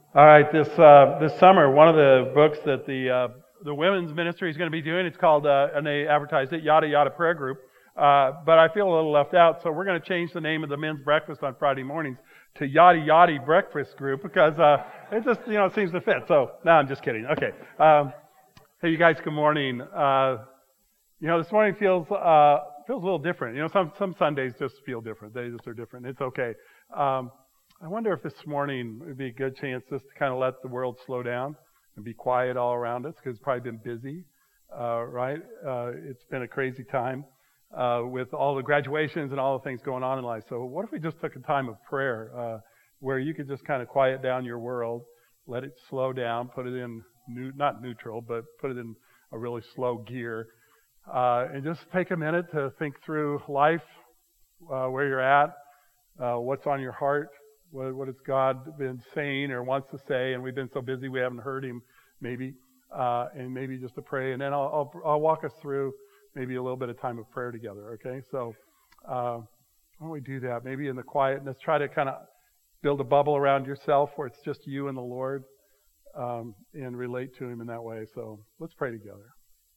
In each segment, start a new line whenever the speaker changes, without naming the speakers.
All right, this summer, one of the books that the women's ministry is going to be doing, it's called, and they advertised it, Yada Yada Prayer Group. But I feel a little left out, so we're going to change the name of the men's breakfast on Friday mornings to Yada Yada Breakfast Group because it just it seems to fit. So no, I'm just kidding. Okay. Hey, you guys. Good morning. This morning feels a little different. Some Sundays just feel different. They just are different. It's okay. I wonder if this morning would be a good chance just to kind of let the world slow down and be quiet all around us because it's probably been busy, right? It's been a crazy time with all the graduations and all the things going on in life. So what if we just took a time of prayer where you could just kind of quiet down your world, let it slow down, put it in, not neutral, but put it in a really slow gear, and just take a minute to think through life, where you're at, what's on your heart. What has God been saying or wants to say? And we've been so busy we haven't heard Him, maybe. And maybe just to pray. And then I'll walk us through maybe a little bit of time of prayer together, okay? So why don't we do that? Maybe in the quietness, try to kind of build a bubble around yourself where it's just you and the Lord and relate to Him in that way. So let's pray together.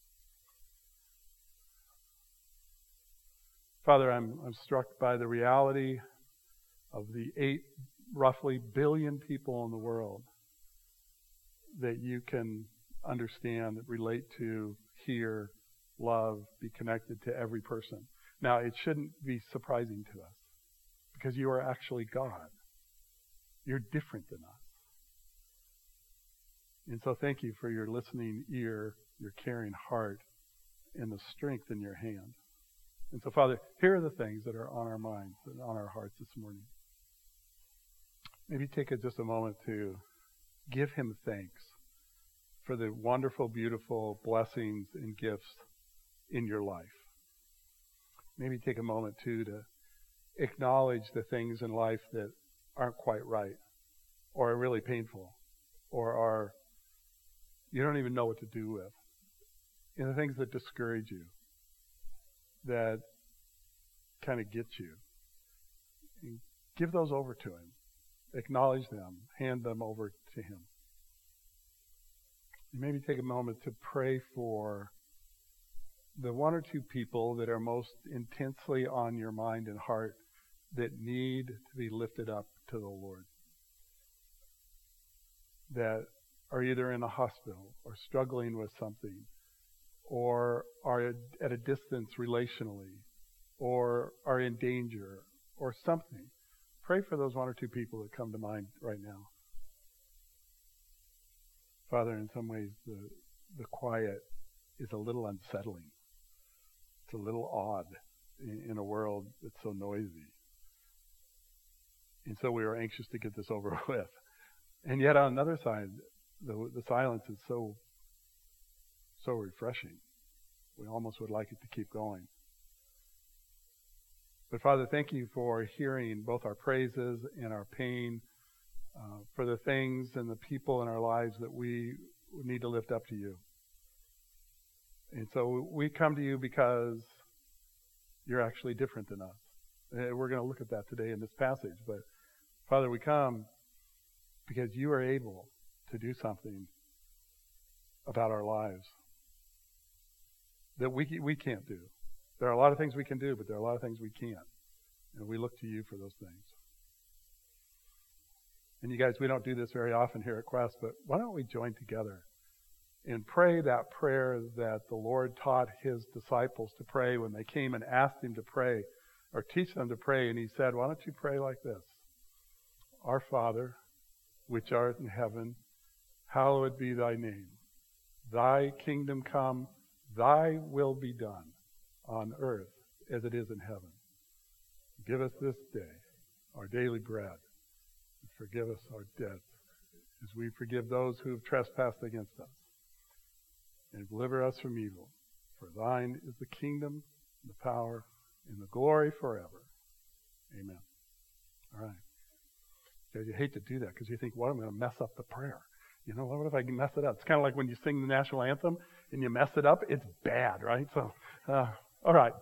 Father, I'm struck by the reality of the 8 roughly billion people in the world that you can understand, relate to, hear, love, be connected to every person. Now, it shouldn't be surprising to us because you are actually God. You're different than us. And so thank you for your listening ear, your caring heart, and the strength in your hand. And so, Father, here are the things that are on our minds and on our hearts this morning. Maybe take just a moment to give Him thanks for the wonderful, beautiful blessings and gifts in your life. Maybe take a moment, too, to acknowledge the things in life that aren't quite right or are really painful or you don't even know what to do with. The things that discourage you, that kind of get you. And give those over to Him. Acknowledge them. Hand them over to Him. And maybe take a moment to pray for the 1 or 2 people that are most intensely on your mind and heart that need to be lifted up to the Lord. That are either in a hospital or struggling with something or are at a distance relationally or are in danger or something. Pray for those 1 or 2 people that come to mind right now. Father, in some ways, the quiet is a little unsettling. It's a little odd in a world that's so noisy. And so we are anxious to get this over with. And yet on the other side, the silence is so refreshing. We almost would like it to keep going. But Father, thank you for hearing both our praises and our pain, for the things and the people in our lives that we need to lift up to you. And so we come to you because you're actually different than us. We're going to look at that today in this passage. But Father, we come because you are able to do something about our lives that we can't do. There are a lot of things we can do, but there are a lot of things we can't. And we look to you for those things. And you guys, we don't do this very often here at Quest, but why don't we join together and pray that prayer that the Lord taught His disciples to pray when they came and asked Him to pray or teach them to pray. And He said, why don't you pray like this? Our Father, which art in heaven, hallowed be thy name. Thy kingdom come, thy will be done on earth as it is in heaven. Give us this day our daily bread. And forgive us our debts as we forgive those who have trespassed against us. And deliver us from evil. For thine is the kingdom, the power, and the glory forever. Amen. All right. Guys, you hate to do that because you think, well, I'm going to mess up the prayer. What if I can mess it up? It's kind of like when you sing the national anthem and you mess it up. It's bad, right? So, all right.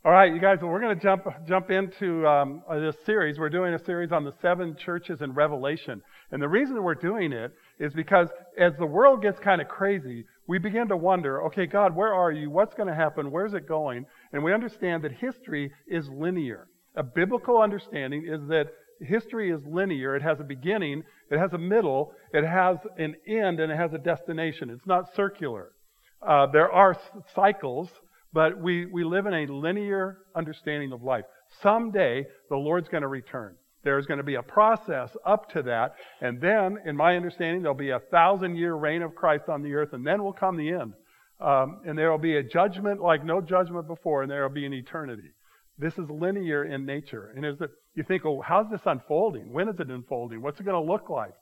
All right, you guys, well, we're going to jump into this series. We're doing a series on the 7 churches in Revelation. And the reason that we're doing it is because as the world gets kind of crazy, we begin to wonder, okay, God, where are you? What's going to happen? Where's it going? And we understand that history is linear. A biblical understanding is that history is linear. It has a beginning, it has a middle, it has an end, and it has a destination. It's not circular. There are cycles, but we live in a linear understanding of life. Someday, the Lord's going to return. There's going to be a process up to that. And then, in my understanding, there'll be a 1,000-year reign of Christ on the earth, and then will come the end. And there will be a judgment like no judgment before, and there will be an eternity. This is linear in nature. And you think, oh, how's this unfolding? When is it unfolding? What's it going to look like?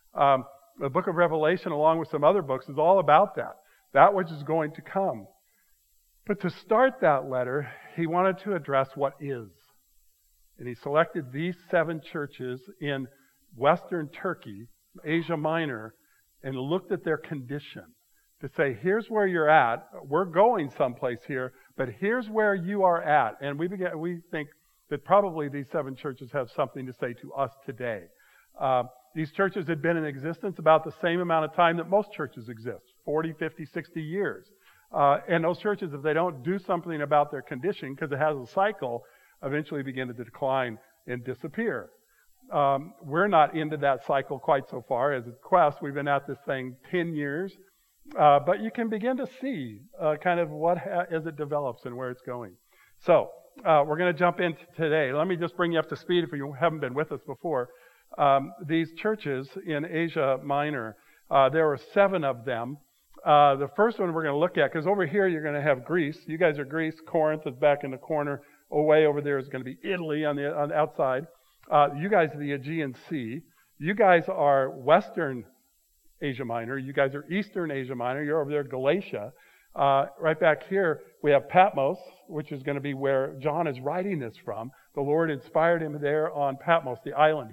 The book of Revelation, along with some other books, is all about that which is going to come. But to start that letter, he wanted to address what is. And he selected these 7 churches in Western Turkey, Asia Minor, and looked at their condition to say, here's where you're at. We're going someplace here, but here's where you are at. And we think that probably these 7 churches have something to say to us today. These churches had been in existence about the same amount of time that most churches exist, 40, 50, 60 years. And those churches, if they don't do something about their condition, because it has a cycle, eventually begin to decline and disappear. We're not into that cycle quite so far. As a Quest, we've been at this thing 10 years. But you can begin to see kind of as it develops and where it's going. So we're going to jump into today. Let me just bring you up to speed if you haven't been with us before. These churches in Asia Minor, there were 7 of them. The first one we're going to look at, because over here you're going to have Greece. You guys are Greece. Corinth is back in the corner. Way over there is going to be Italy on the outside. You guys are the Aegean Sea. You guys are Western Asia Minor. You guys are Eastern Asia Minor. You're over there, Galatia. Right back here, we have Patmos, which is going to be where John is writing this from. The Lord inspired him there on Patmos, the island.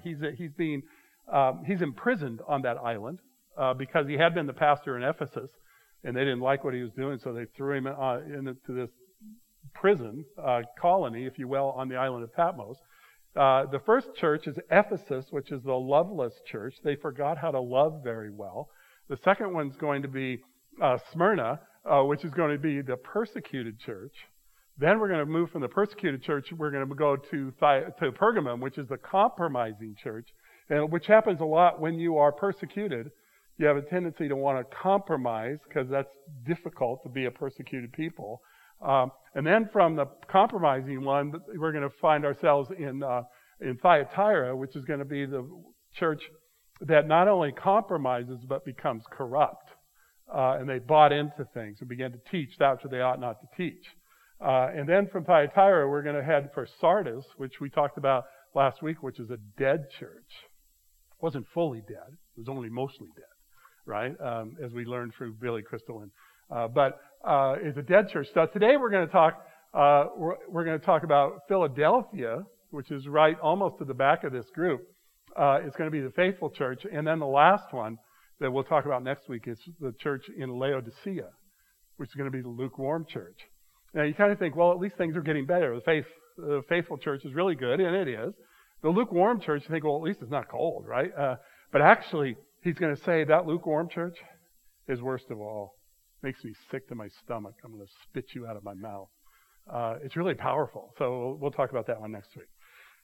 He's imprisoned on that island because he had been the pastor in Ephesus, and they didn't like what he was doing, so they threw him into this prison colony, if you will, on the island of Patmos. The first church is Ephesus, which is the loveless church. They forgot how to love very well. The second one's going to be Smyrna, which is going to be the persecuted church. Then we're going to move from the persecuted church, we're going to go to Pergamum, which is the compromising church, and which happens a lot when you are persecuted. You have a tendency to want to compromise because that's difficult to be a persecuted people. And then from the compromising one, we're going to find ourselves in Thyatira, which is going to be the church that not only compromises but becomes corrupt. And they bought into things and began to teach that which they ought not to teach. And then from Thyatira, we're going to head for Sardis, which we talked about last week, which is a dead church. It wasn't fully dead. It was only mostly dead, right? As we learned through Billy Crystal. But it's a dead church. So today we're going to talk about Philadelphia, which is right almost to the back of this group. It's going to be the faithful church. And then the last one that we'll talk about next week is the church in Laodicea, which is going to be the lukewarm church. Now you kind of think, well, at least things are getting better. The faithful church is really good, and it is. The lukewarm church, you think, well, at least it's not cold, right? But actually, he's going to say that lukewarm church is worst of all. Makes me sick to my stomach. I'm going to spit you out of my mouth. It's really powerful. So we'll talk about that one next week.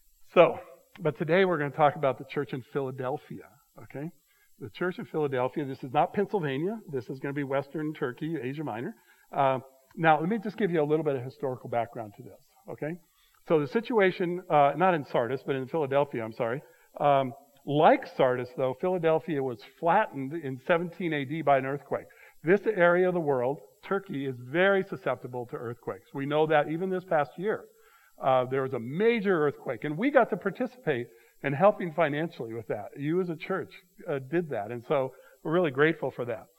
But today we're going to talk about the church in Philadelphia, okay? The church in Philadelphia, this is not Pennsylvania. This is going to be Western Turkey, Asia Minor. Now, let me just give you a little bit of historical background to this, okay? So the situation, not in Sardis, but in Philadelphia, I'm sorry. Like Sardis, though, Philadelphia was flattened in 17 AD by an earthquake. This area of the world, Turkey, is very susceptible to earthquakes. We know that even this past year. There was a major earthquake, and we got to participate in helping financially with that. You as a church did that, and so we're really grateful for that.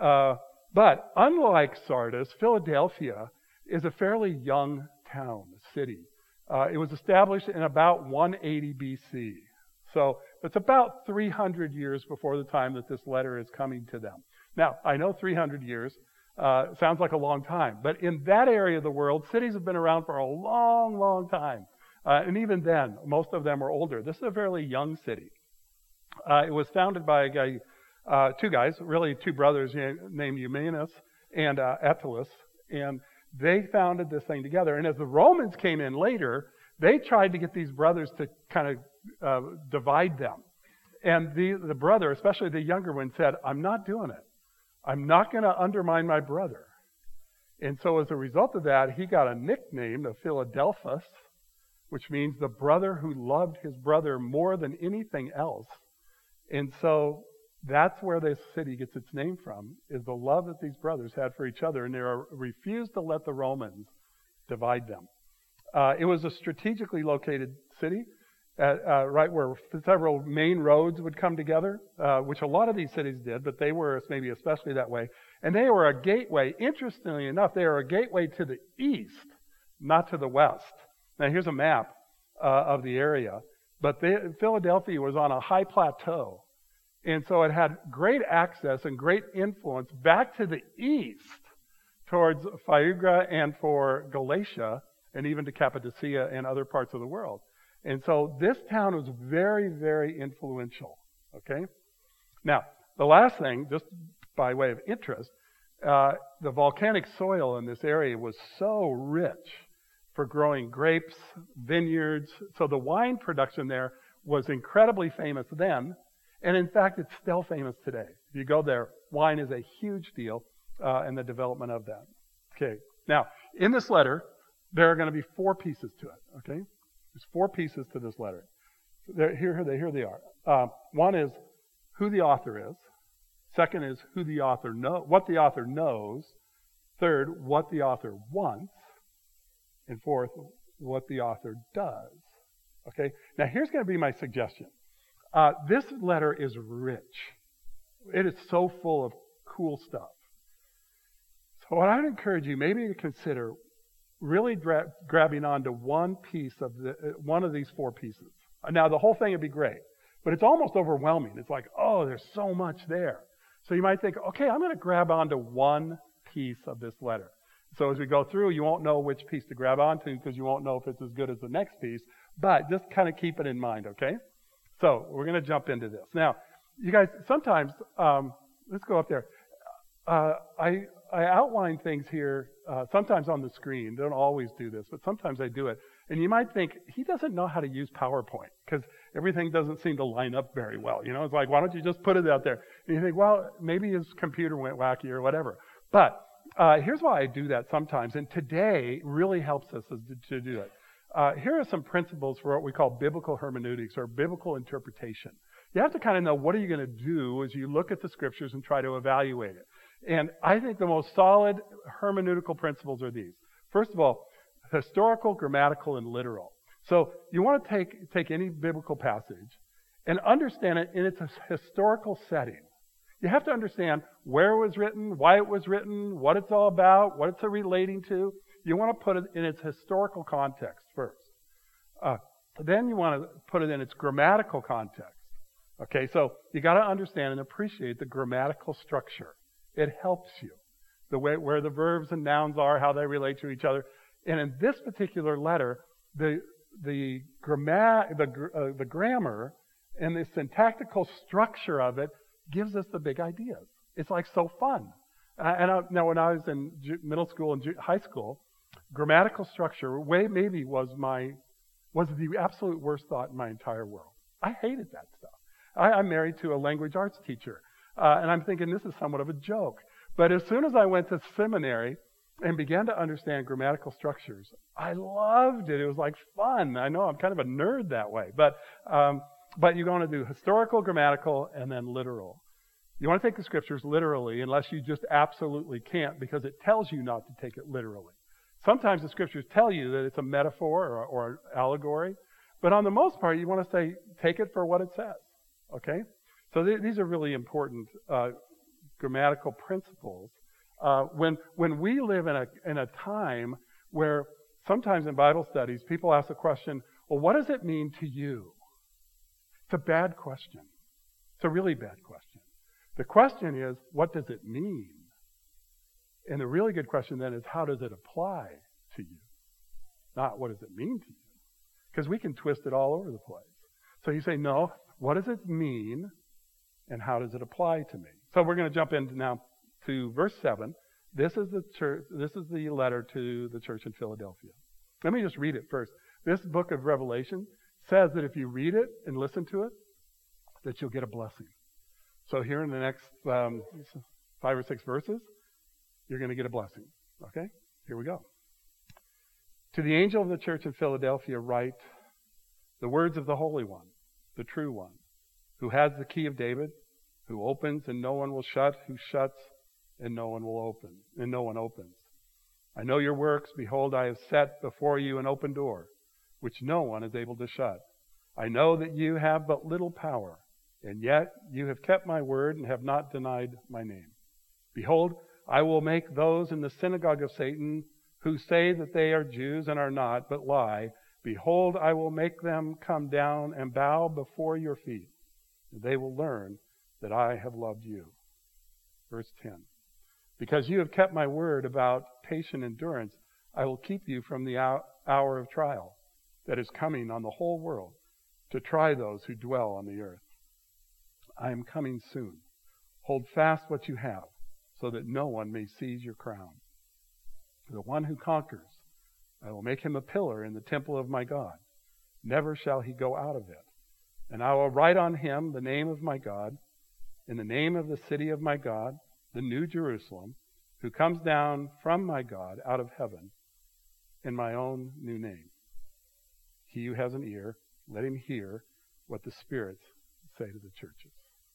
But unlike Sardis, Philadelphia is a fairly young town, city. It was established in about 180 BC. So it's about 300 years before the time that this letter is coming to them. Now, I know 300 years Sounds like a long time. But in that area of the world, cities have been around for a long, long time. And even then, most of them are older. This is a fairly young city. It was founded by a guy, two guys, really two brothers named Eumenes and Attalus. And they founded this thing together. And as the Romans came in later, they tried to get these brothers to kind of divide them. And the brother, especially the younger one, said, I'm not doing it. I'm not going to undermine my brother. And so as a result of that, he got a nickname of Philadelphus, which means the brother who loved his brother more than anything else. And so that's where this city gets its name from, is the love that these brothers had for each other, and they refused to let the Romans divide them. It was a strategically located city, right where several main roads would come together, which a lot of these cities did, but they were maybe especially that way. And they were a gateway. Interestingly enough, they were a gateway to the east, not to the west. Now here's a map of the area. But Philadelphia was on a high plateau. And so it had great access and great influence back to the east towards Phrygia and for Galatia and even to Cappadocia and other parts of the world. And so this town was very, very influential. Okay? Now, the last thing, just by way of interest, the volcanic soil in this area was so rich for growing grapes, vineyards. So the wine production there was incredibly famous then. And in fact, it's still famous today. If you go there, wine is a huge deal in the development of that. Okay. Now, in this letter, there are going to be 4 pieces to it. Okay? There's 4 pieces to this letter. Here they are. One is who the author is. Second is who the author what the author knows. Third, what the author wants. And fourth, what the author does. Okay? Now, here's going to be my suggestion. This letter is rich. It is so full of cool stuff. So what I would encourage you maybe to consider really grabbing onto one piece of one of these 4 pieces. Now, the whole thing would be great, but it's almost overwhelming. It's like, oh, there's so much there. So you might think, okay, I'm going to grab onto one piece of this letter. So as we go through, you won't know which piece to grab onto because you won't know if it's as good as the next piece, but just kind of keep it in mind, okay? So we're going to jump into this. Now, you guys, sometimes, let's go up there. I outline things here sometimes on the screen. Don't always do this, but sometimes I do it. And you might think, he doesn't know how to use PowerPoint because everything doesn't seem to line up very well. You know, it's like, why don't you just put it out there? And you think, well, maybe his computer went wacky or whatever. But here's why I do that sometimes. And today really helps us to do it. Here are some principles for what we call biblical hermeneutics or biblical interpretation. You have to kind of know what are you going to do as you look at the scriptures and try to evaluate it. And I think the most solid hermeneutical principles are these. First of all, historical, grammatical, and literal. So you want to take any biblical passage and understand it in its historical setting. You have to understand where it was written, why it was written, what it's all about, what it's relating to. You want to put it in its historical context first. Then you want to put it in its grammatical context. Okay, so you got to understand and appreciate the grammatical structure. It helps you. The way where the verbs and nouns are, how they relate to each other. And in this particular letter, the grammar and the syntactical structure of it gives us the big ideas. It's like so fun. Now, when I was in middle school and high school, grammatical structure maybe was the absolute worst thought in my entire world. I hated that stuff. I'm married to a language arts teacher, and I'm thinking this is somewhat of a joke. But as soon as I went to seminary and began to understand grammatical structures, I loved it. It was like fun. I know I'm kind of a nerd that way, but you're going to do historical, grammatical, and then literal. You want to take the scriptures literally unless you just absolutely can't because it tells you not to take it literally. Sometimes the scriptures tell you that it's a metaphor or an allegory, but on the most part, you want to say, take it for what it says. Okay? So these are really important grammatical principles. When we live in a time where sometimes in Bible studies, people ask the question, well, what does it mean to you? It's a bad question. It's a really bad question. The question is, what does it mean? And the really good question then is, how does it apply to you? Not what does it mean to you? Because we can twist it all over the place. So you say, no, what does it mean and how does it apply to me? So we're going to jump in now to verse 7. This is the church. This is the letter to the church in Philadelphia. Let me just read it first. This book of Revelation says that if you read it and listen to it, that you'll get a blessing. So here in the next 5 or 6 verses, you're going to get a blessing. Okay? Here we go. To the angel of the church in Philadelphia write the words of the Holy One, the true one, who has the key of David, who opens and no one will shut, who shuts and no one will open, and no one opens. I know your works. Behold, I have set before you an open door, which no one is able to shut. I know that you have but little power, and yet you have kept my word and have not denied my name. Behold, I will make those in the synagogue of Satan who say that they are Jews and are not, but lie. Behold, I will make them come down and bow before your feet, and they will learn that I have loved you. Verse 10. Because you have kept my word about patient endurance, I will keep you from the hour of trial that is coming on the whole world to try those who dwell on the earth. I am coming soon. Hold fast what you have, so that no one may seize your crown. The one who conquers, I will make him a pillar in the temple of my God. Never shall he go out of it. And I will write on him the name of my God, in the name of the city of my God, the new Jerusalem, who comes down from my God out of heaven, in my own new name. He who has an ear, let him hear what the spirits say to the churches.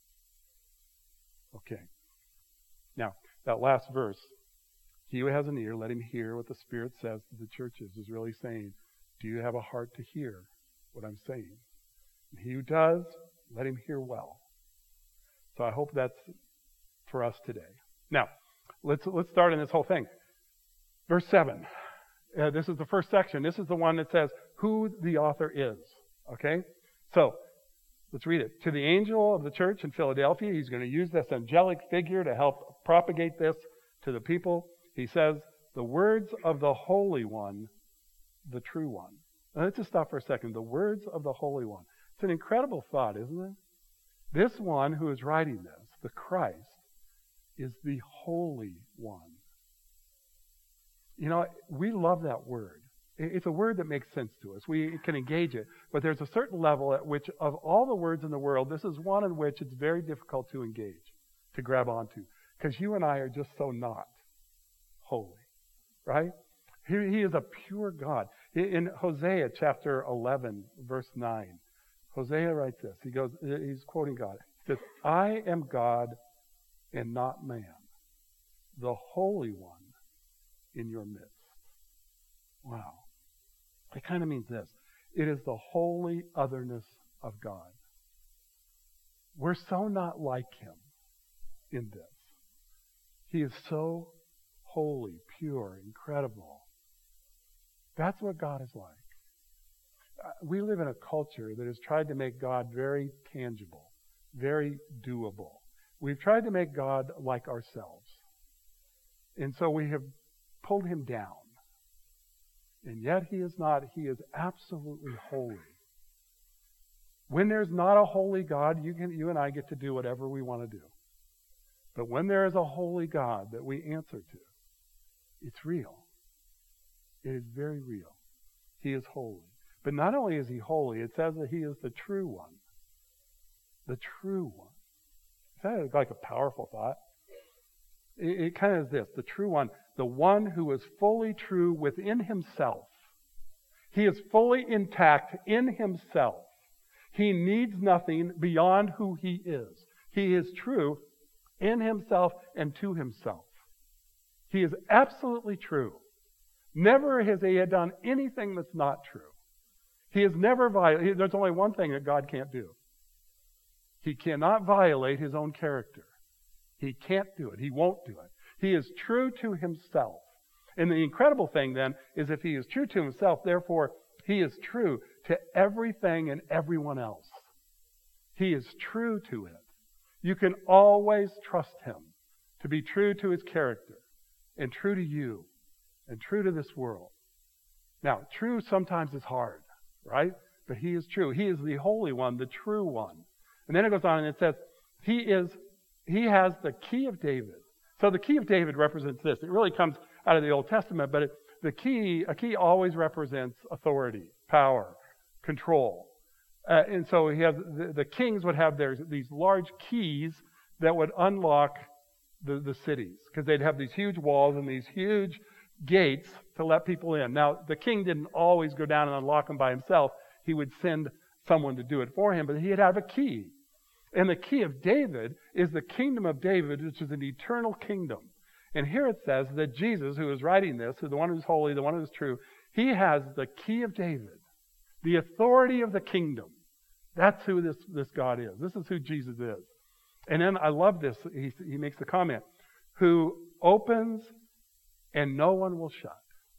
Okay. Now, that last verse, he who has an ear, let him hear what the Spirit says to the churches, is really saying, do you have a heart to hear what I'm saying? And he who does, let him hear well. So I hope that's for us today. Now, let's start in this whole thing. Verse 7. This is the first section. This is the one that says who the author is. Okay? So, let's read it. To the angel of the church in Philadelphia, he's going to use this angelic figure to help propagate this to the people. He says, the words of the Holy One, the true one. Now, let's just stop for a second. The words of the Holy One. It's an incredible thought, isn't it? This one who is writing this, the Christ, is the Holy One. You know, we love that word. It's a word that makes sense to us. We can engage it. But there's a certain level at which, of all the words in the world, this is one in which it's very difficult to engage, to grab onto. Because you and I are just so not holy. Right? He is a pure God. In Hosea chapter 11, verse 9, Hosea writes this. He's quoting God. He says, I am God and not man, the Holy One in your midst. Wow. It kind of means this. It is the holy otherness of God. We're so not like him in this. He is so holy, pure, incredible. That's what God is like. We live in a culture that has tried to make God very tangible, very doable. We've tried to make God like ourselves. And so we have pulled him down. And yet he is not. He is absolutely holy. When there's not a holy God, you and I get to do whatever we want to do. But when there is a holy God that we answer to, it's real. It is very real. He is holy. But not only is he holy, it says that he is the true one. The true one. Is that like a powerful thought? It kind of is this. The true one. The one who is fully true within himself. He is fully intact in himself. He needs nothing beyond who he is. He is true in himself and to himself. He is absolutely true. Never has he done anything that's not true. He has never violated. There's only one thing that God can't do. He cannot violate his own character. He can't do it. He won't do it. He is true to himself. And the incredible thing then is if he is true to himself, therefore he is true to everything and everyone else. He is true to it. You can always trust him to be true to his character, and true to you and true to this world. Now, true sometimes is hard, right? But he is true. He is the Holy One, the true one. And then it goes on and it says, he has the key of David. So the key of David represents this. It really comes out of the Old Testament, but a key always represents authority, power, control. And so he has the kings would have these large keys that would unlock the cities, because they'd have these huge walls and these huge gates to let people in. Now, the king didn't always go down and unlock them by himself. He would send someone to do it for him, but he'd have a key. And the key of David is the kingdom of David, which is an eternal kingdom. And here it says that Jesus, who is writing this, who the one who's holy, the one who's true, he has the key of David, the authority of the kingdom. That's who this God is. This is who Jesus is. And then I love this. He makes the comment, who opens and no one will shut.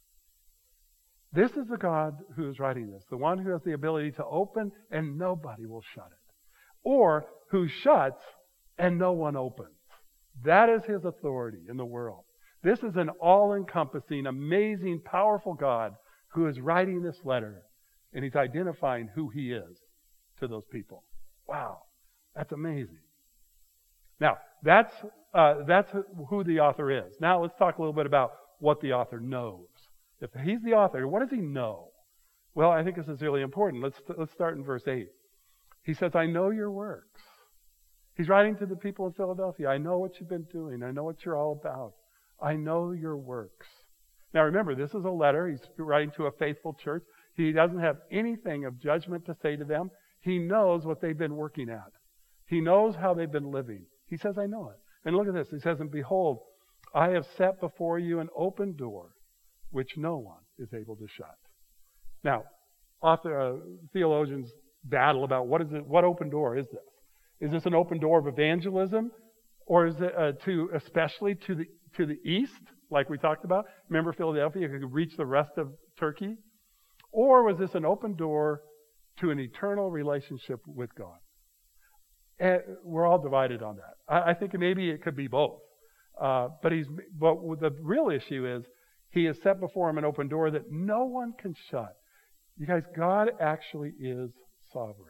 This is the God who is writing this, the one who has the ability to open and nobody will shut it. Or who shuts and no one opens. That is his authority in the world. This is an all-encompassing, amazing, powerful God who is writing this letter, and he's identifying who he is to those people. Wow, that's amazing. Now, that's who the author is. Now let's talk a little bit about what the author knows. If he's the author, what does he know? Well, I think this is really important. Let's start in verse 8. He says, I know your works. He's writing to the people in Philadelphia. I know what you've been doing. I know what you're all about. I know your works. Now remember, this is a letter. He's writing to a faithful church. He doesn't have anything of judgment to say to them. He knows what they've been working at. He knows how they've been living. He says, I know it. And look at this. He says, and behold, I have set before you an open door, which no one is able to shut. Now, theologians battle about what open door is this? Is this an open door of evangelism, or is it especially to the east, like we talked about? Remember Philadelphia could reach the rest of Turkey, or was this an open door to an eternal relationship with God? And we're all divided on that. I think maybe it could be both, but the real issue is he has set before him an open door that no one can shut. You guys, God actually is sovereign.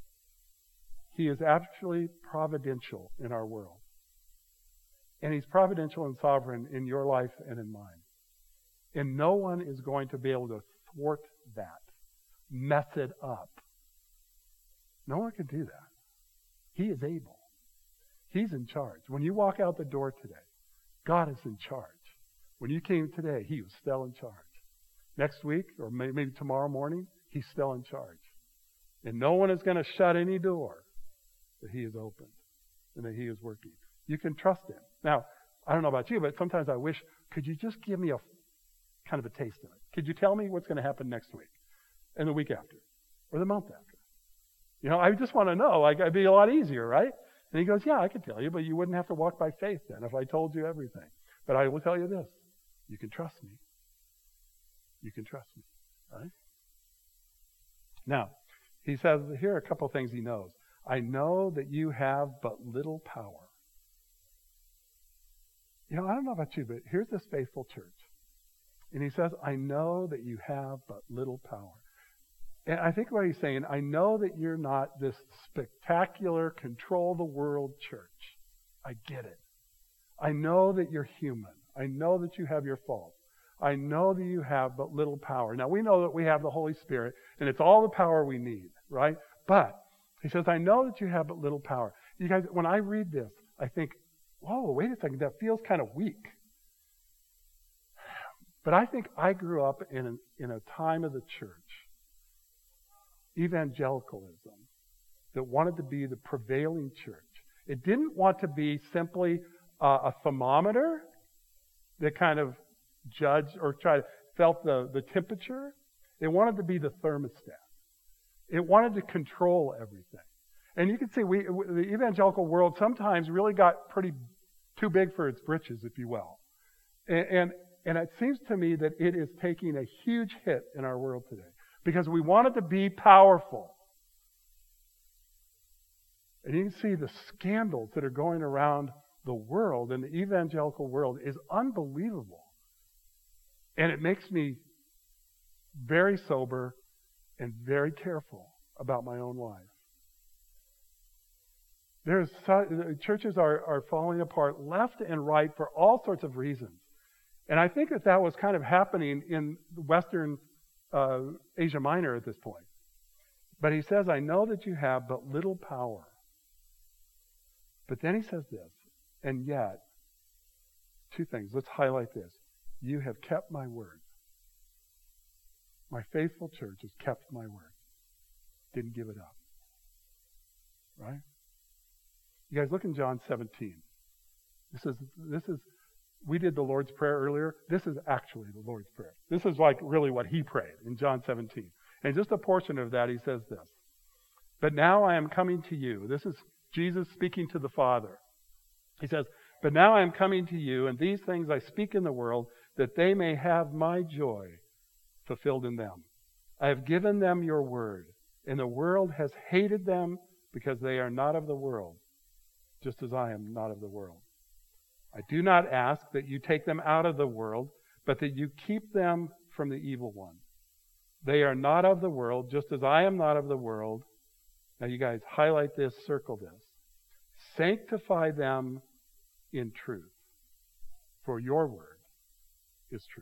He is actually providential in our world. And he's providential and sovereign in your life and in mine. And no one is going to be able to thwart that, mess it up. No one can do that. He is able. He's in charge. When you walk out the door today, God is in charge. When you came today, he was still in charge. Next week, or maybe tomorrow morning, he's still in charge. And no one is going to shut any door that he has opened and that he is working. You can trust him. Now, I don't know about you, but sometimes I wish, could you just give me a kind of a taste of it? Could you tell me what's going to happen next week and the week after or the month after? You know, I just want to know. Like, it'd be a lot easier, right? And he goes, yeah, I could tell you, but you wouldn't have to walk by faith then if I told you everything. But I will tell you this. You can trust me. You can trust me. Right? Now, he says, here are a couple of things he knows. I know that you have but little power. You know, I don't know about you, but here's this faithful church. And he says, I know that you have but little power. And I think what he's saying, I know that you're not this spectacular, control the world church. I get it. I know that you're human. I know that you have your faults. I know that you have but little power. Now, we know that we have the Holy Spirit, and it's all the power we need, right? But he says, I know that you have but little power. You guys, when I read this, I think, whoa, wait a second, that feels kind of weak. But I think I grew up in a time of the church, evangelicalism, that wanted to be the prevailing church. It didn't want to be simply a thermometer that kind of judged or felt the temperature. It wanted to be the thermostat. It wanted to control everything. And you can see the evangelical world sometimes really got pretty too big for its britches, if you will. And it seems to me that it is taking a huge hit in our world today because we want it to be powerful. And you can see the scandals that are going around the world and the evangelical world is unbelievable. And it makes me very sober and very careful about my own life. Churches are falling apart left and right for all sorts of reasons. And I think that was kind of happening in Western Asia Minor at this point. But he says, I know that you have but little power. But then he says this, and yet, two things. Let's highlight this. You have kept my word. My faithful church has kept my word. Didn't give it up. Right? You guys look in John 17. This is we did the Lord's Prayer earlier. This is actually the Lord's Prayer. This is like really what he prayed in John 17. And just a portion of that, he says this. But now I am coming to you. This is Jesus speaking to the Father. He says, but now I am coming to you, and these things I speak in the world, that they may have my joy fulfilled in them. I have given them your word, and the world has hated them because they are not of the world, just as I am not of the world. I do not ask that you take them out of the world, but that you keep them from the evil one. They are not of the world, just as I am not of the world. Now you guys highlight this, circle this. Sanctify them in truth, for your word is truth.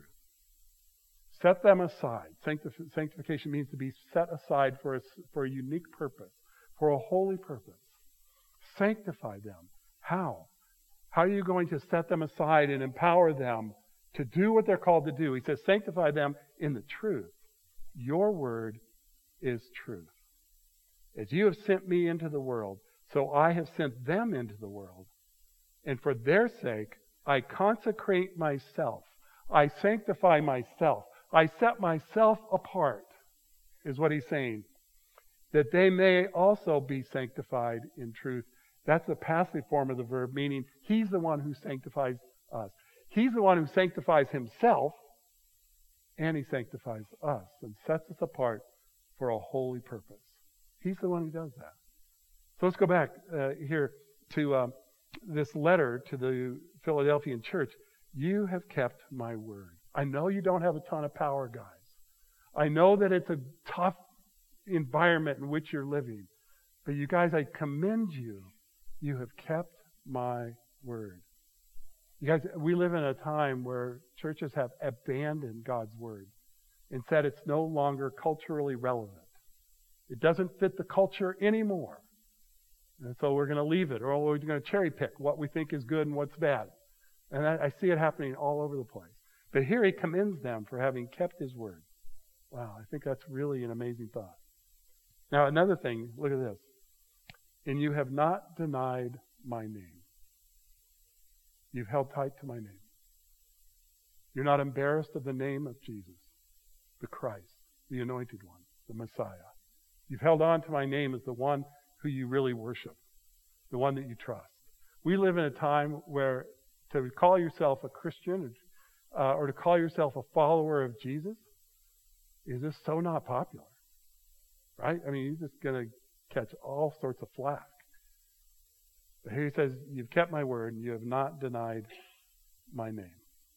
Set them aside. Sanctification means to be set aside for a unique purpose, for a holy purpose. Sanctify them. How? How are you going to set them aside and empower them to do what they're called to do? He says, sanctify them in the truth. Your word is truth. As you have sent me into the world, so I have sent them into the world. And for their sake, I consecrate myself. I sanctify myself. I set myself apart, is what he's saying. That they may also be sanctified in truth. That's the passive form of the verb, meaning he's the one who sanctifies us. He's the one who sanctifies himself, and he sanctifies us and sets us apart for a holy purpose. He's the one who does that. So let's go back here to this letter to the Philadelphian church. You have kept my word. I know you don't have a ton of power, guys. I know that it's a tough environment in which you're living. But you guys, I commend you. You have kept my word. You guys, we live in a time where churches have abandoned God's word and said it's no longer culturally relevant. It doesn't fit the culture anymore. And so we're going to leave it, or we're going to cherry pick what we think is good and what's bad. And I see it happening all over the place. But here he commends them for having kept his word. Wow, I think that's really an amazing thought. Now, another thing, look at this. And you have not denied my name. You've held tight to my name. You're not embarrassed of the name of Jesus, the Christ, the Anointed One, the Messiah. You've held on to my name as the one who you really worship, the one that you trust. We live in a time where to call yourself a Christian or to call yourself a follower of Jesus is just so not popular, right? I mean, you're just going to catch all sorts of flack. But here he says, you've kept my word and you have not denied my name.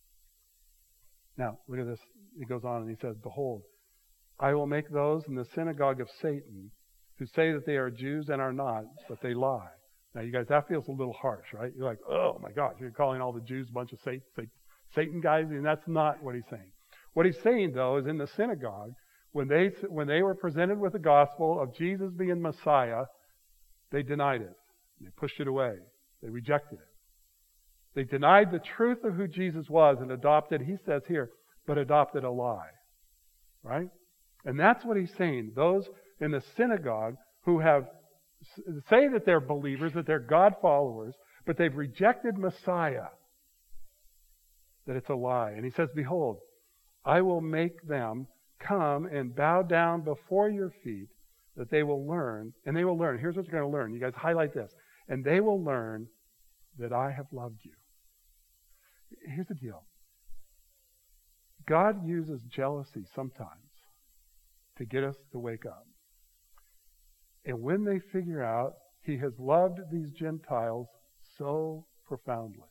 Now, look at this. He goes on and he says, behold, I will make those in the synagogue of Satan who say that they are Jews and are not, but they lie. Now, you guys, that feels a little harsh, right? You're like, oh my gosh, you're calling all the Jews a bunch of Satan guys? And that's not what he's saying. What he's saying, though, is in the synagogue, when they were presented with the gospel of Jesus being Messiah, they denied it. They pushed it away. They rejected it. They denied the truth of who Jesus was and adopted, he says here, but adopted a lie. Right? And that's what he's saying. Those in the synagogue who say that they're believers, that they're God followers, but they've rejected Messiah, that it's a lie. And he says, behold, I will make them come and bow down before your feet, that they will learn. And they will learn. Here's what you're going to learn. You guys highlight this. And they will learn that I have loved you. Here's the deal. God uses jealousy sometimes to get us to wake up. And when they figure out he has loved these Gentiles so profoundly.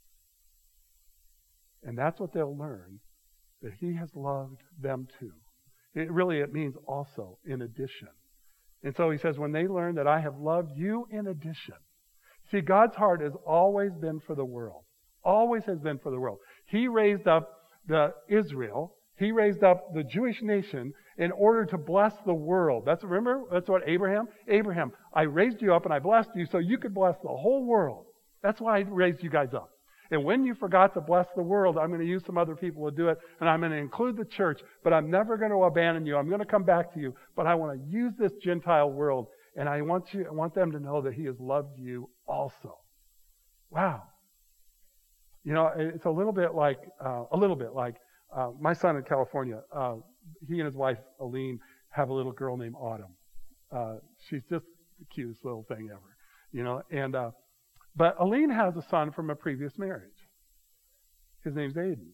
And that's what they'll learn, that he has loved them too. It means also, in addition. And so he says, when they learn that I have loved you in addition. See, God's heart has always been for the world. Always has been for the world. He raised up Israel. He raised up the Jewish nation in order to bless the world. Remember, that's what Abraham, I raised you up and I blessed you so you could bless the whole world. That's why I raised you guys up. And when you forgot to bless the world, I'm going to use some other people to do it, and I'm going to include the church, but I'm never going to abandon you. I'm going to come back to you, but I want to use this Gentile world, and I want them to know that he has loved you also. Wow. You know, it's a little bit like my son in California. He and his wife, Aline, have a little girl named Autumn. She's just the cutest little thing ever, you know, and but Aline has a son from a previous marriage. His name's Aiden.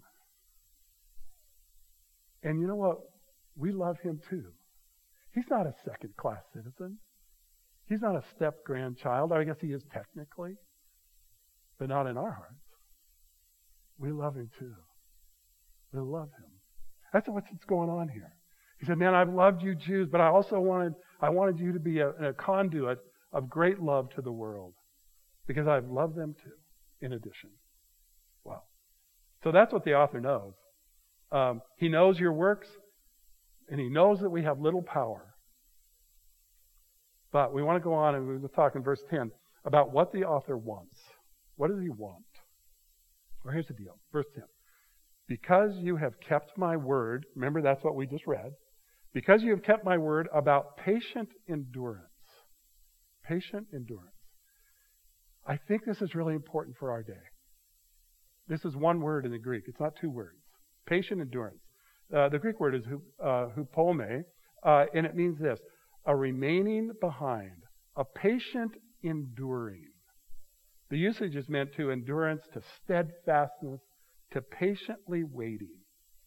And you know what? We love him too. He's not a second-class citizen. He's not a step-grandchild. I guess he is technically, but not in our hearts. We love him too. We love him. That's what's going on here. He said, man, I've loved you Jews, but I also wanted you to be a conduit of great love to the world. Because I've loved them too, in addition. Wow. So that's what the author knows. He knows your works, and he knows that we have little power. But we want to go on, and we'll talk in verse 10 about what the author wants. What does he want? Well, here's the deal. Verse 10. Because you have kept my word, remember that's what we just read. Because you have kept my word about patient endurance. Patient endurance. I think this is really important for our day. This is one word in the Greek. It's not two words. Patient endurance. The Greek word is hupome, and it means this: a remaining behind, a patient enduring. The usage is meant to endurance, to steadfastness, to patiently waiting.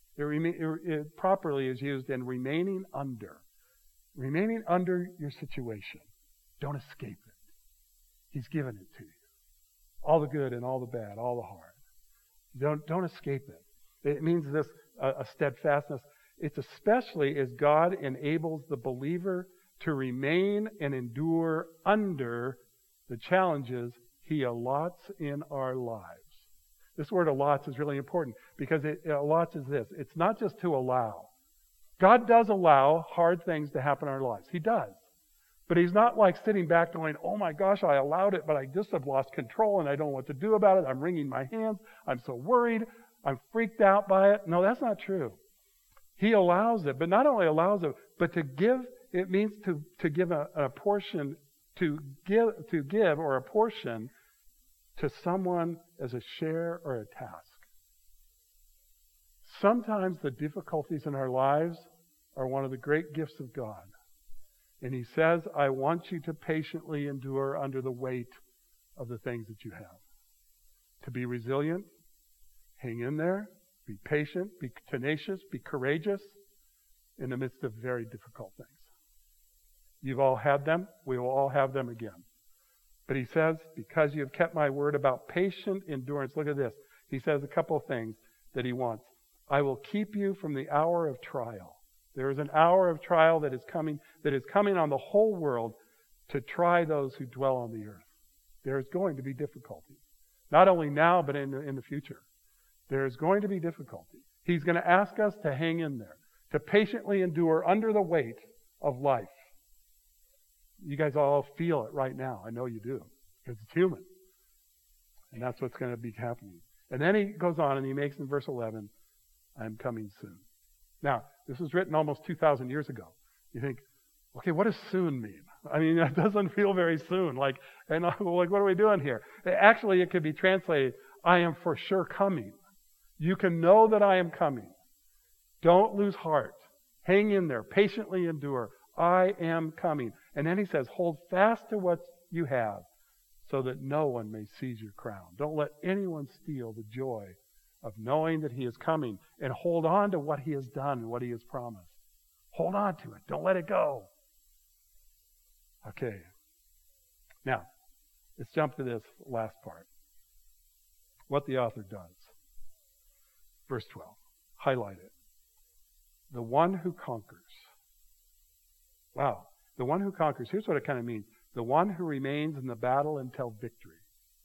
It properly is used in remaining under. Remaining under your situation. Don't escape it. He's given it to you. All the good and all the bad, all the hard. Don't escape it. It means this, a steadfastness. It's especially as God enables the believer to remain and endure under the challenges he allots in our lives. This word allots is really important because it allots is this. It's not just to allow. God does allow hard things to happen in our lives. He does. But he's not like sitting back going, oh my gosh, I allowed it, but I just have lost control and I don't know what to do about it. I'm wringing my hands. I'm so worried. I'm freaked out by it. No, that's not true. He allows it, but not only allows it, but to give, it means to give a portion, to give or a portion to someone as a share or a task. Sometimes the difficulties in our lives are one of the great gifts of God. And he says, I want you to patiently endure under the weight of the things that you have. To be resilient, hang in there, be patient, be tenacious, be courageous in the midst of very difficult things. You've all had them. We will all have them again. But he says, because you have kept my word about patient endurance, look at this. He says a couple of things that he wants. I will keep you from the hour of trial. There is an hour of trial that is coming on the whole world to try those who dwell on the earth. There is going to be difficulty. Not only now, but in the future. There is going to be difficulty. He's going to ask us to hang in there, to patiently endure under the weight of life. You guys all feel it right now. I know you do, because it's human. And that's what's going to be happening. And then he goes on and he makes in verse 11, I'm coming soon. Now, this was written almost 2,000 years ago. You think, okay, what does soon mean? I mean, that doesn't feel very soon. Like, what are we doing here? Actually, it could be translated, I am for sure coming. You can know that I am coming. Don't lose heart. Hang in there. Patiently endure. I am coming. And then he says, hold fast to what you have so that no one may seize your crown. Don't let anyone steal the joy of knowing that he is coming, and hold on to what he has done and what he has promised. Hold on to it. Don't let it go. Okay. Now, let's jump to this last part. what the author does. Verse 12. Highlight it. The one who conquers. Wow. The one who conquers. Here's what it kind of means. The one who remains in the battle until victory.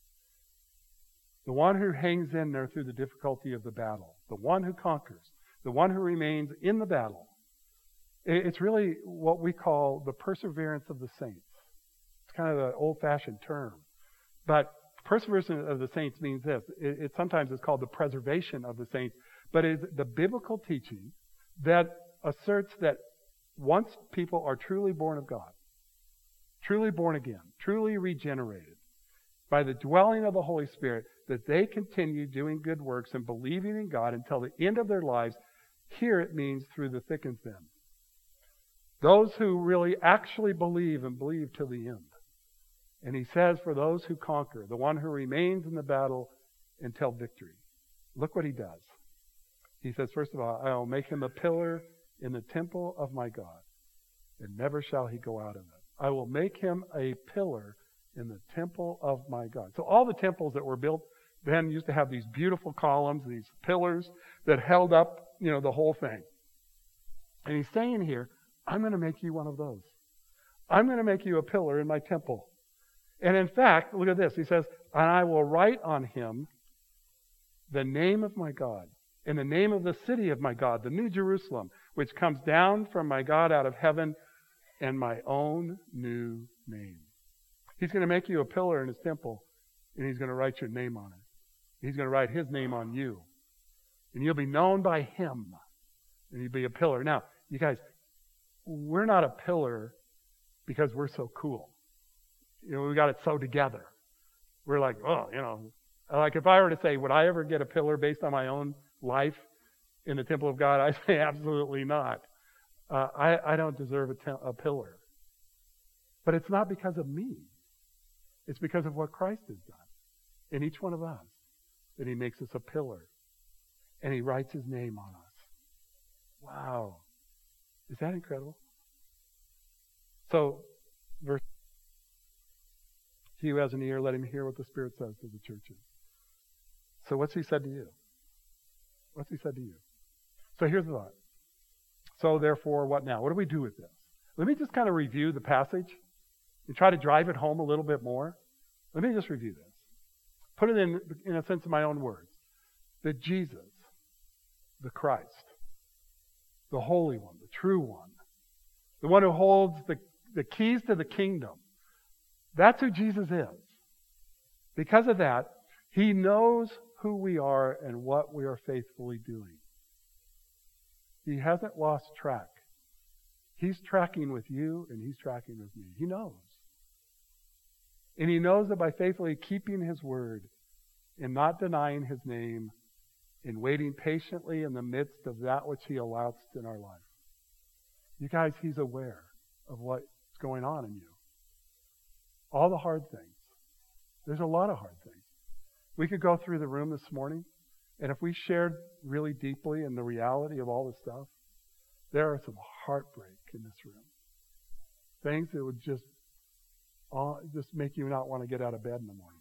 The one who hangs in there through the difficulty of the battle. The one who conquers. The one who remains in the battle. It's really what we call the perseverance of the saints. It's kind of an old-fashioned term. But perseverance of the saints means this. Sometimes it's called the preservation of the saints. But it's the biblical teaching that asserts that once people are truly born of God, truly born again, truly regenerated, by the dwelling of the Holy Spirit, that they continue doing good works and believing in God until the end of their lives. Here it means through the thick and thin. Those who really actually believe and believe till the end. And he says, for those who conquer, the one who remains in the battle until victory. Look what he does. He says, first of all, I will make him a pillar in the temple of my God, and never shall he go out of it. I will make him a pillar in the temple of my God. So all the temples that were built then used to have these beautiful columns, these pillars that held up, the whole thing. And he's saying here, I'm going to make you one of those. I'm going to make you a pillar in my temple. And in fact, look at this. He says, and I will write on him the name of my God, and the name of the city of my God, the New Jerusalem, which comes down from my God out of heaven, and my own new name. He's going to make you a pillar in his temple, and he's going to write your name on it. He's going to write his name on you. And you'll be known by him, and you'll be a pillar. Now, you guys, we're not a pillar because we're so cool. We got it so together. We're like, like if I were to say, would I ever get a pillar based on my own life in the temple of God? I say absolutely not. I don't deserve a pillar. But it's not because of me. It's because of what Christ has done in each one of us, that he makes us a pillar. And he writes his name on us. Wow. Is that incredible? So, verse, he who has an ear, let him hear what the Spirit says to the churches. So what's he said to you? What's he said to you? So here's the thought. So therefore, what now? What do we do with this? Let me just kind of review the passage and try to drive it home a little bit more. Let me just review this. Put it in a sense of my own words. That Jesus, the Christ, the Holy One, the true one, the one who holds the keys to the kingdom, that's who Jesus is. Because of that, he knows who we are and what we are faithfully doing. He hasn't lost track. He's tracking with you and he's tracking with me. He knows. And he knows that by faithfully keeping his word and not denying his name and waiting patiently in the midst of that which he allows in our life. You guys, he's aware of what's going on in you. All the hard things. There's a lot of hard things. We could go through the room this morning, and if we shared really deeply in the reality of all this stuff, there are some heartbreak in this room. Things that would just make you not want to get out of bed in the morning.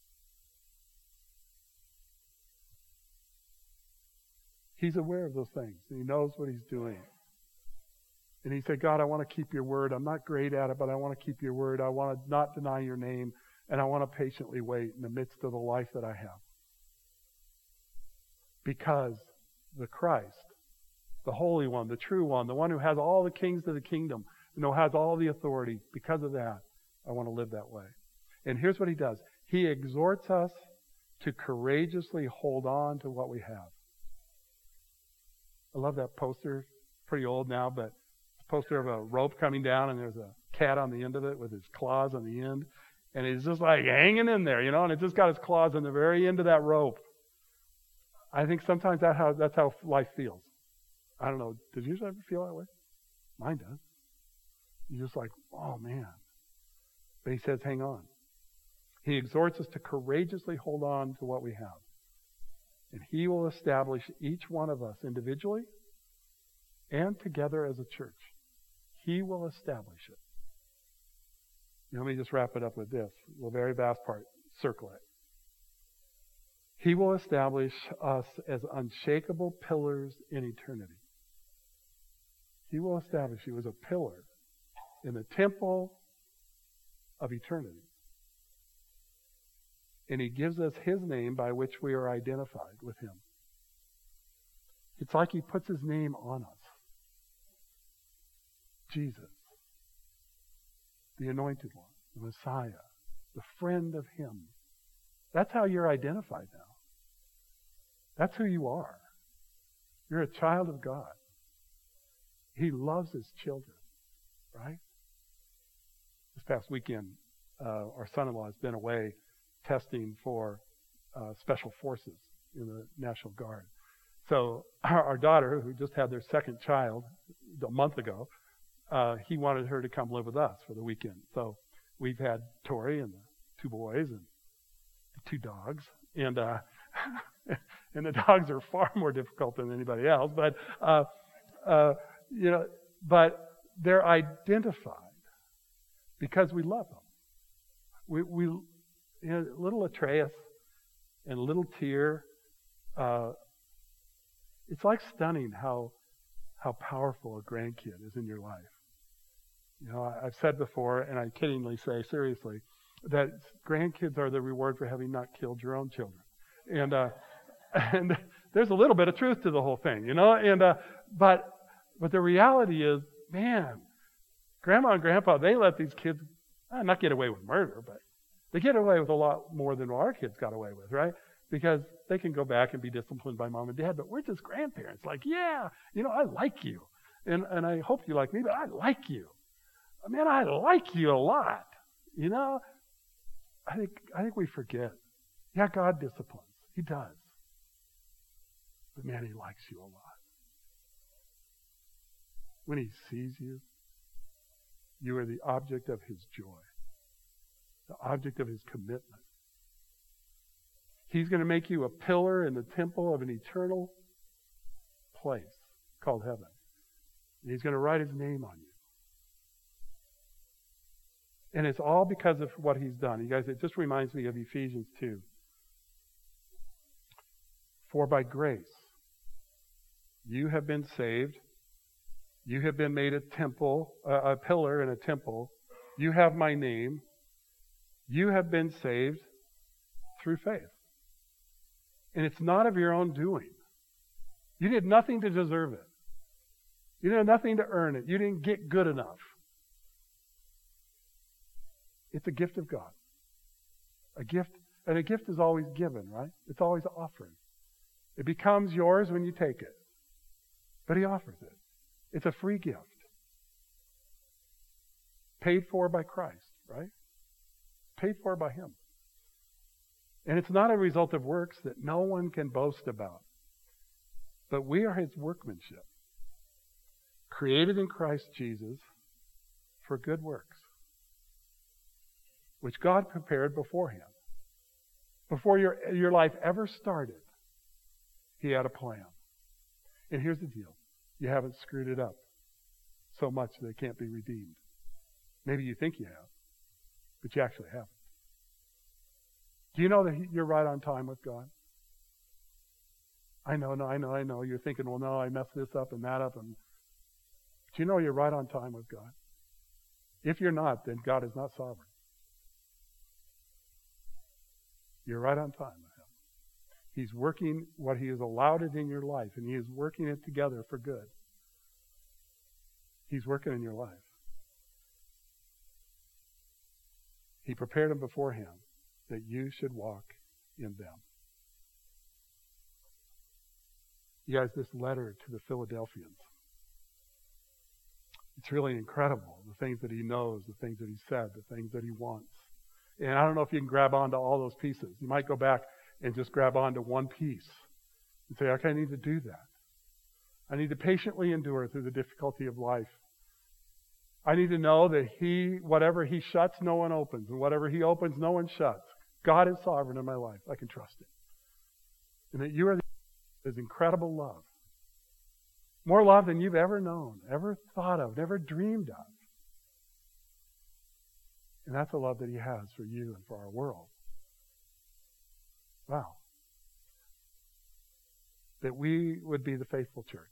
He's aware of those things, and he knows what he's doing. And he said, God, I want to keep your word. I'm not great at it, but I want to keep your word. I want to not deny your name, and I want to patiently wait in the midst of the life that I have. Because the Christ, the Holy One, the true one, the one who has all the kings of the kingdom, who has all the authority, because of that, I want to live that way. And here's what he does. He exhorts us to courageously hold on to what we have. I love that poster. Pretty old now, but it's a poster of a rope coming down, and there's a cat on the end of it with his claws on the end. And he's just like hanging in there, and it's just got his claws on the very end of that rope. I think sometimes that's how life feels. I don't know. Does yours ever feel that way? Mine does. You're just like, oh man. But he says, hang on. He exhorts us to courageously hold on to what we have. And he will establish each one of us individually and together as a church. He will establish it. Let me just wrap it up with this. The very last part. Circle it. He will establish us as unshakable pillars in eternity. He will establish you as a pillar in the temple of eternity. And He gives us His name by which we are identified with Him. It's like He puts His name on us. Jesus, the Anointed One, the Messiah, the friend of Him. That's how you're identified now. That's who you are. You're a child of God. He loves His children, right? This past weekend, our son-in-law has been away testing for special forces in the National Guard. So our daughter, who just had their second child a month ago, he wanted her to come live with us for the weekend. So we've had Tori and the two boys and the two dogs. And and the dogs are far more difficult than anybody else. But, but they're identified because we love them. Little Atreus and little Tyr, it's like stunning how powerful a grandkid is in your life. I've said before, and I kiddingly say seriously, that grandkids are the reward for having not killed your own children. And there's a little bit of truth to the whole thing, but the reality is, man, Grandma and Grandpa, they let these kids not get away with murder, but they get away with a lot more than our kids got away with, right? Because they can go back and be disciplined by mom and dad, but we're just grandparents. Like, yeah, I like you. And I hope you like me, but I like you. Man, I like you a lot. I think we forget. Yeah, God disciplines. He does. But man, He likes you a lot. When He sees you, you are the object of His joy, the object of His commitment. He's going to make you a pillar in the temple of an eternal place called heaven. And He's going to write His name on you. And it's all because of what He's done. You guys, it just reminds me of Ephesians 2. For by grace, you have been saved. You have been made a pillar in a temple. You have my name. You have been saved through faith. And it's not of your own doing. You did nothing to deserve it. You did nothing to earn it. You didn't get good enough. It's a gift of God. A gift, and a gift is always given, right? It's always offered. It becomes yours when you take it. But He offers it. It's a free gift. Paid for by Christ, right? Paid for by Him. And it's not a result of works that no one can boast about. But we are His workmanship, created in Christ Jesus for good works, which God prepared beforehand. Before your life ever started, He had a plan. And here's the deal. You haven't screwed it up so much that it can't be redeemed. Maybe you think you have, but you actually haven't. Do you know that you're right on time with God? I know. You're thinking, well, no, I messed this up and that up. But you know you're right on time with God? If you're not, then God is not sovereign. You're right on time with Him. He's working what He has allowed it in your life, and He is working it together for good. He's working in your life. He prepared them beforehand that you should walk in them. You guys, this letter to the Philadelphians, it's really incredible, the things that he knows, the things that he said, the things that he wants. And I don't know if you can grab onto all those pieces. You might go back and just grab onto one piece and say, okay, I need to do that. I need to patiently endure through the difficulty of life. I need to know that whatever He shuts, no one opens. And whatever He opens, no one shuts. God is sovereign in my life. I can trust Him. And that you are His incredible love. More love than you've ever known, ever thought of, never dreamed of. And that's the love that He has for you and for our world. Wow. that we would be the faithful church.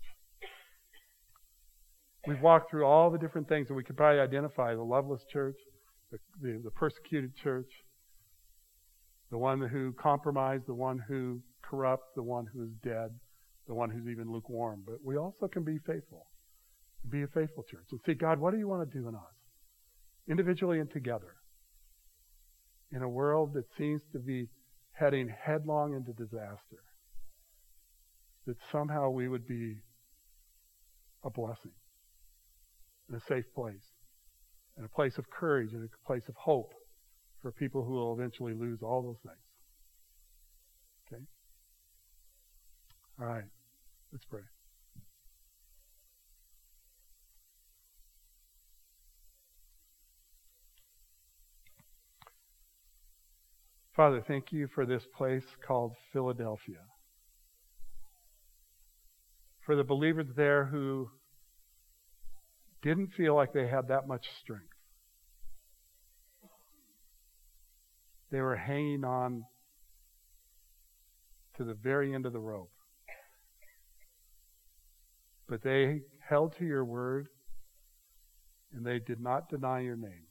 We've walked through all the different things that we could probably identify: the loveless church, the persecuted church, the one who compromised, the one who corrupts, the one who is dead, the one who's even lukewarm. But we also can be faithful, be a faithful church, and say, God, what do you want to do in us, individually and together, in a world that seems to be heading headlong into disaster, that somehow we would be a blessing, in a safe place, in a place of courage, in a place of hope for people who will eventually lose all those things. Okay? All right. Let's pray. Father, thank you for this place called Philadelphia. For the believers there who didn't feel like they had that much strength. They were hanging on to the very end of the rope. But they held to your word, and they did not deny your name.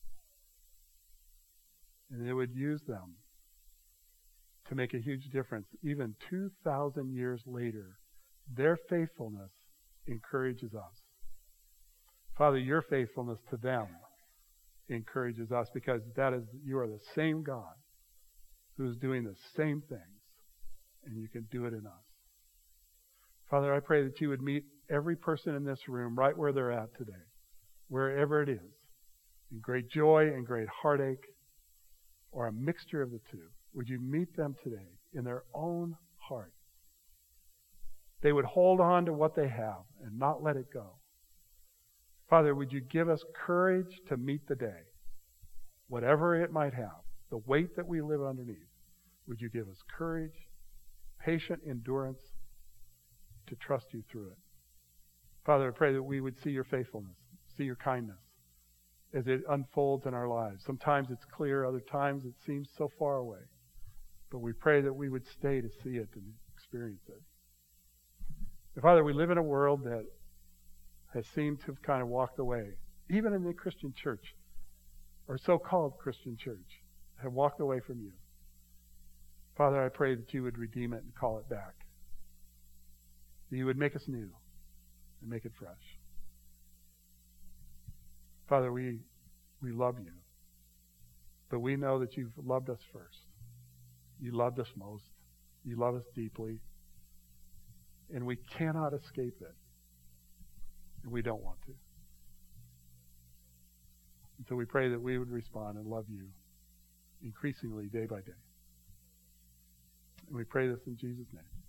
And it would use them to make a huge difference. Even 2,000 years later, their faithfulness encourages us. Father, your faithfulness to them encourages us, because you are the same God who is doing the same things, and you can do it in us. Father, I pray that you would meet every person in this room right where they're at today, wherever it is, in great joy and great heartache, or a mixture of the two. Would you meet them today in their own heart? They would hold on to what they have and not let it go. Father, would you give us courage to meet the day, whatever it might have, the weight that we live underneath. Would you give us courage, patient endurance to trust you through it? Father, I pray that we would see your faithfulness, see your kindness as it unfolds in our lives. Sometimes it's clear, other times it seems so far away. But we pray that we would stay to see it and experience it. And Father, we live in a world that has seemed to have kind of walked away, even in the Christian church, or so-called Christian church, have walked away from you. Father, I pray that you would redeem it and call it back. That you would make us new and make it fresh. Father, we love you, but we know that you've loved us first. You loved us most. You love us deeply, and we cannot escape it. And we don't want to. And so we pray that we would respond and love you increasingly day by day. And we pray this in Jesus' name.